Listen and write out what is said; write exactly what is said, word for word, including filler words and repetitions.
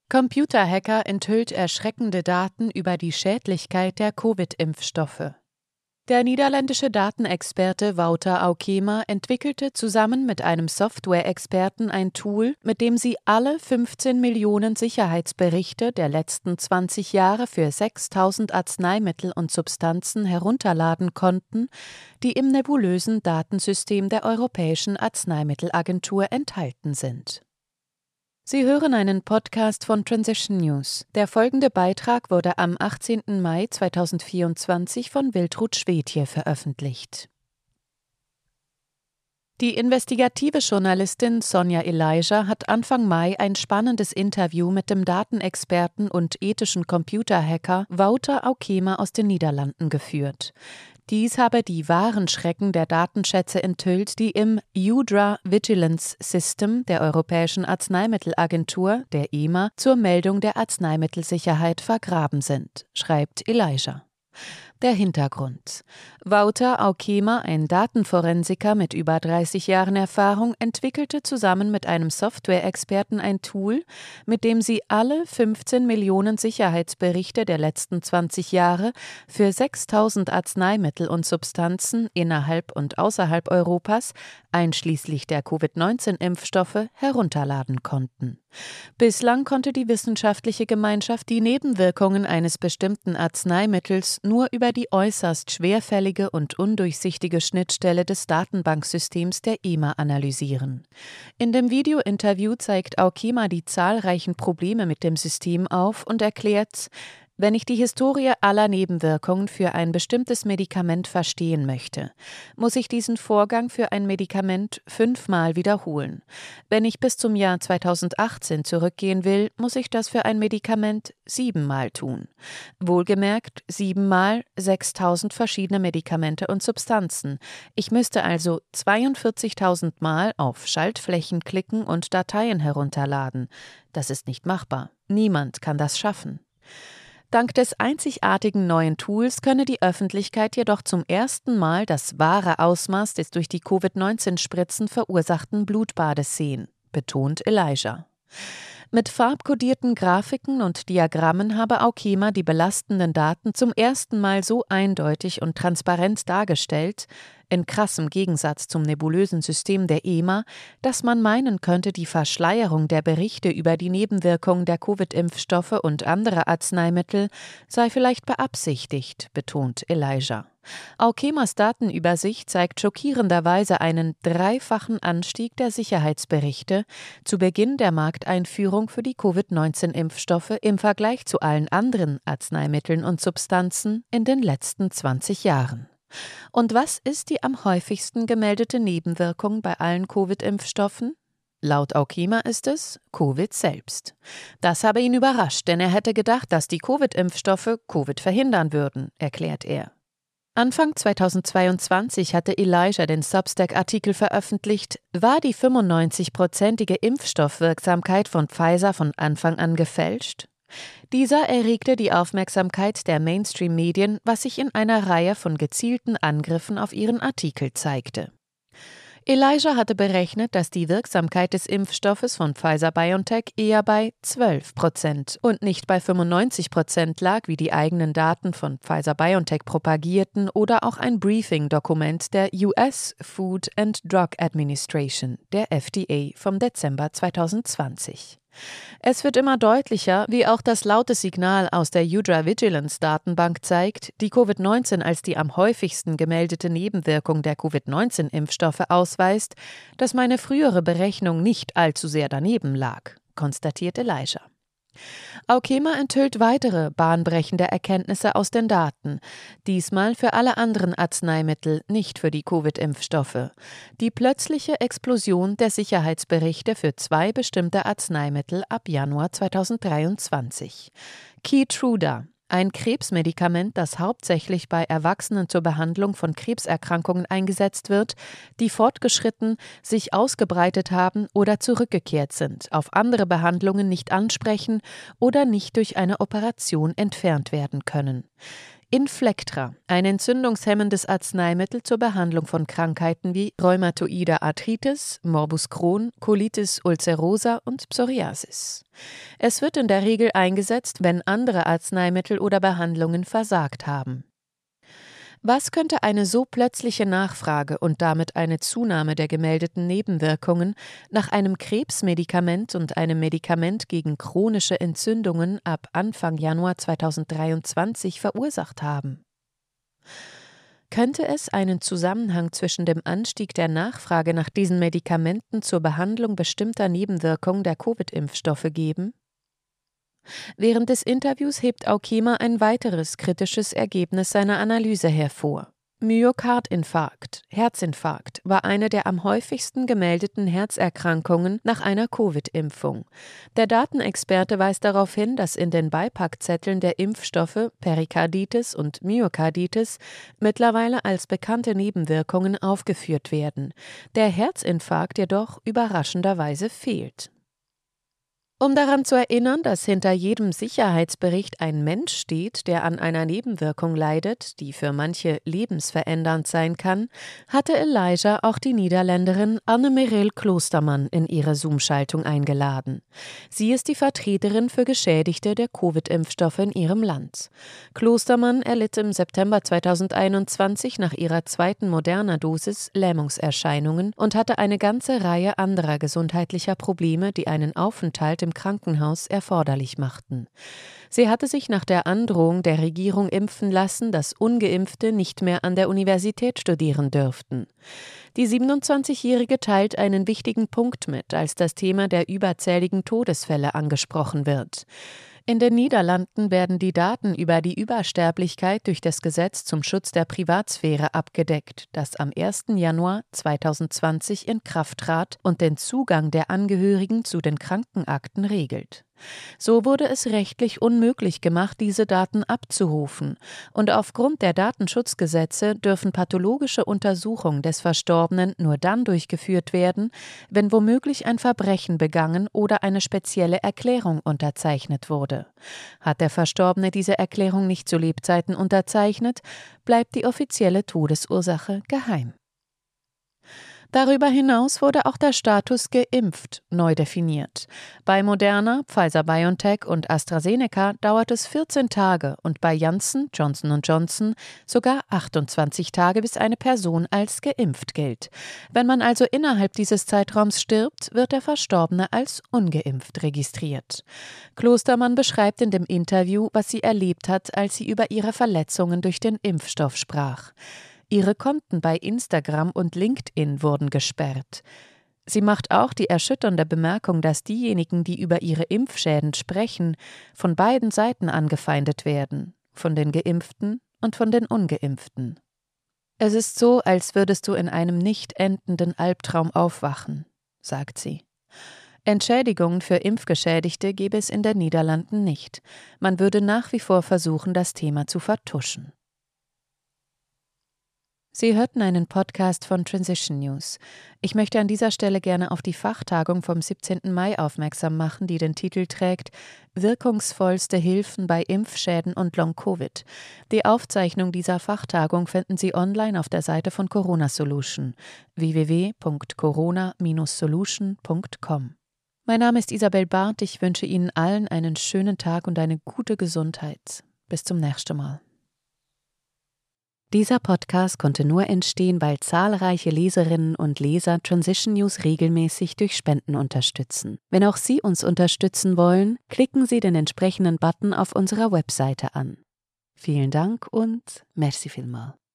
Computerhacker enthüllt erschreckende Daten über die Schädlichkeit der Covid-Impfstoffe. Der niederländische Datenexperte Wouter Aukema entwickelte zusammen mit einem Software-Experten ein Tool, mit dem sie alle fünfzehn Millionen Sicherheitsberichte der letzten zwanzig Jahre für sechstausend Arzneimittel und Substanzen herunterladen konnten, die im nebulösen Datensystem der Europäischen Arzneimittelagentur enthalten sind. Sie hören einen Podcast von Transition News. Der folgende Beitrag wurde am achtzehnten Mai zweitausendvierundzwanzig von Wiltrud Schwedje veröffentlicht. Die investigative Journalistin Sonja Elijah hat Anfang Mai ein spannendes Interview mit dem Datenexperten und ethischen Computerhacker Wouter Aukema aus den Niederlanden geführt. Dies habe die wahren Schrecken der Datenschätze enthüllt, die im UDRA Vigilance System der Europäischen Arzneimittelagentur, der E M A, zur Meldung der Arzneimittelsicherheit vergraben sind, schreibt Elijah. Der Hintergrund: Wouter Aukema, ein Datenforensiker mit über dreißig Jahren Erfahrung, entwickelte zusammen mit einem Software-Experten ein Tool, mit dem sie alle fünfzehn Millionen Sicherheitsberichte der letzten zwanzig Jahre für sechstausend Arzneimittel und Substanzen innerhalb und außerhalb Europas, einschließlich der Covid neunzehn Impfstoffe, herunterladen konnten. Bislang konnte die wissenschaftliche Gemeinschaft die Nebenwirkungen eines bestimmten Arzneimittels nur über die äußerst schwerfällige und undurchsichtige Schnittstelle des Datenbanksystems der E M A analysieren. In dem Video-Interview zeigt Aukema die zahlreichen Probleme mit dem System auf und erklärt: Wenn ich die Historie aller Nebenwirkungen für ein bestimmtes Medikament verstehen möchte, muss ich diesen Vorgang für ein Medikament fünfmal wiederholen. Wenn ich bis zum Jahr zweitausendachtzehn zurückgehen will, muss ich das für ein Medikament siebenmal tun. Wohlgemerkt siebenmal sechstausend verschiedene Medikamente und Substanzen. Ich müsste also zweiundvierzigtausend Mal auf Schaltflächen klicken und Dateien herunterladen. Das ist nicht machbar. Niemand kann das schaffen. Dank des einzigartigen neuen Tools könne die Öffentlichkeit jedoch zum ersten Mal das wahre Ausmaß des durch die Covid neunzehn Spritzen verursachten Blutbades sehen, betont Elijah. Mit farbkodierten Grafiken und Diagrammen habe Aukema die belastenden Daten zum ersten Mal so eindeutig und transparent dargestellt, in krassem Gegensatz zum nebulösen System der E M A, dass man meinen könnte, die Verschleierung der Berichte über die Nebenwirkungen der Covid-Impfstoffe und anderer Arzneimittel sei vielleicht beabsichtigt, betont Elijah. Aukemas Datenübersicht zeigt schockierenderweise einen dreifachen Anstieg der Sicherheitsberichte zu Beginn der Markteinführung für die Covid neunzehn Impfstoffe im Vergleich zu allen anderen Arzneimitteln und Substanzen in den letzten zwanzig Jahren. Und was ist die am häufigsten gemeldete Nebenwirkung bei allen Covid-Impfstoffen? Laut Aukema ist es Covid selbst. Das habe ihn überrascht, denn er hätte gedacht, dass die Covid-Impfstoffe Covid verhindern würden, erklärt er. Anfang zweitausendzweiundzwanzig hatte Elijah den Substack-Artikel veröffentlicht, war die fünfundneunzig-prozentige Impfstoffwirksamkeit von Pfizer von Anfang an gefälscht? Dieser erregte die Aufmerksamkeit der Mainstream-Medien, was sich in einer Reihe von gezielten Angriffen auf ihren Artikel zeigte. Elijah hatte berechnet, dass die Wirksamkeit des Impfstoffes von Pfizer-BioNTech eher bei zwölf Prozent und nicht bei fünfundneunzig Prozent lag, wie die eigenen Daten von Pfizer-BioNTech propagierten oder auch ein Briefing-Dokument der U S Food and Drug Administration, der F D A, vom Dezember zweitausendzwanzig. Es wird immer deutlicher, wie auch das laute Signal aus der UDRA Vigilance Datenbank zeigt, die Covid neunzehn als die am häufigsten gemeldete Nebenwirkung der Covid neunzehn Impfstoffe ausweist, dass meine frühere Berechnung nicht allzu sehr daneben lag, konstatiert Elijah. Aukema enthüllt weitere bahnbrechende Erkenntnisse aus den Daten, diesmal für alle anderen Arzneimittel, nicht für die Covid-Impfstoffe. Die plötzliche Explosion der Sicherheitsberichte für zwei bestimmte Arzneimittel ab Januar zweitausenddreiundzwanzig. Keytruda, ein Krebsmedikament, das hauptsächlich bei Erwachsenen zur Behandlung von Krebserkrankungen eingesetzt wird, die fortgeschritten, sich ausgebreitet haben oder zurückgekehrt sind, auf andere Behandlungen nicht ansprechen oder nicht durch eine Operation entfernt werden können. Inflectra, ein entzündungshemmendes Arzneimittel zur Behandlung von Krankheiten wie rheumatoide Arthritis, Morbus Crohn, Colitis ulcerosa und Psoriasis. Es wird in der Regel eingesetzt, wenn andere Arzneimittel oder Behandlungen versagt haben. Was könnte eine so plötzliche Nachfrage und damit eine Zunahme der gemeldeten Nebenwirkungen nach einem Krebsmedikament und einem Medikament gegen chronische Entzündungen ab Anfang Januar zweitausenddreiundzwanzig verursacht haben? Könnte es einen Zusammenhang zwischen dem Anstieg der Nachfrage nach diesen Medikamenten zur Behandlung bestimmter Nebenwirkungen der Covid-Impfstoffe geben? Während des Interviews hebt Aukema ein weiteres kritisches Ergebnis seiner Analyse hervor. Myokardinfarkt, Herzinfarkt, war eine der am häufigsten gemeldeten Herzerkrankungen nach einer Covid-Impfung. Der Datenexperte weist darauf hin, dass in den Beipackzetteln der Impfstoffe Perikarditis und Myokarditis mittlerweile als bekannte Nebenwirkungen aufgeführt werden. Der Herzinfarkt jedoch überraschenderweise fehlt. Um daran zu erinnern, dass hinter jedem Sicherheitsbericht ein Mensch steht, der an einer Nebenwirkung leidet, die für manche lebensverändernd sein kann, hatte Elijah auch die Niederländerin Anne-Merel Kloosterman in ihre Zoom-Schaltung eingeladen. Sie ist die Vertreterin für Geschädigte der Covid-Impfstoffe in ihrem Land. Kloosterman erlitt im September zweitausendeinundzwanzig nach ihrer zweiten Moderna-Dosis Lähmungserscheinungen und hatte eine ganze Reihe anderer gesundheitlicher Probleme, die einen Aufenthalt im Krankenhaus erforderlich machten. Sie hatte sich nach der Androhung der Regierung impfen lassen, dass Ungeimpfte nicht mehr an der Universität studieren dürften. Die siebenundzwanzigjährige teilt einen wichtigen Punkt mit, als das Thema der überzähligen Todesfälle angesprochen wird. In den Niederlanden werden die Daten über die Übersterblichkeit durch das Gesetz zum Schutz der Privatsphäre abgedeckt, das am ersten Januar zweitausendzwanzig in Kraft trat und den Zugang der Angehörigen zu den Krankenakten regelt. So wurde es rechtlich unmöglich gemacht, diese Daten abzurufen, und aufgrund der Datenschutzgesetze dürfen pathologische Untersuchungen des Verstorbenen nur dann durchgeführt werden, wenn womöglich ein Verbrechen begangen oder eine spezielle Erklärung unterzeichnet wurde. Hat der Verstorbene diese Erklärung nicht zu Lebzeiten unterzeichnet, bleibt die offizielle Todesursache geheim. Darüber hinaus wurde auch der Status geimpft neu definiert. Bei Moderna, Pfizer-BioNTech und AstraZeneca dauert es vierzehn Tage und bei Janssen, Johnson und Johnson sogar achtundzwanzig Tage, bis eine Person als geimpft gilt. Wenn man also innerhalb dieses Zeitraums stirbt, wird der Verstorbene als ungeimpft registriert. Kloosterman beschreibt in dem Interview, was sie erlebt hat, als sie über ihre Verletzungen durch den Impfstoff sprach. Ihre Konten bei Instagram und LinkedIn wurden gesperrt. Sie macht auch die erschütternde Bemerkung, dass diejenigen, die über ihre Impfschäden sprechen, von beiden Seiten angefeindet werden, von den Geimpften und von den Ungeimpften. Es ist so, als würdest du in einem nicht endenden Albtraum aufwachen, sagt sie. Entschädigungen für Impfgeschädigte gäbe es in den Niederlanden nicht. Man würde nach wie vor versuchen, das Thema zu vertuschen. Sie hörten einen Podcast von Transition News. Ich möchte an dieser Stelle gerne auf die Fachtagung vom siebzehnten Mai aufmerksam machen, die den Titel trägt »Wirkungsvollste Hilfen bei Impfschäden und Long-Covid«. Die Aufzeichnung dieser Fachtagung finden Sie online auf der Seite von Corona Solution, w w w punkt corona Bindestrich solution punkt com. Mein Name ist Isabel Barth, ich wünsche Ihnen allen einen schönen Tag und eine gute Gesundheit. Bis zum nächsten Mal. Dieser Podcast konnte nur entstehen, weil zahlreiche Leserinnen und Leser Transition News regelmäßig durch Spenden unterstützen. Wenn auch Sie uns unterstützen wollen, klicken Sie den entsprechenden Button auf unserer Webseite an. Vielen Dank und merci vielmals.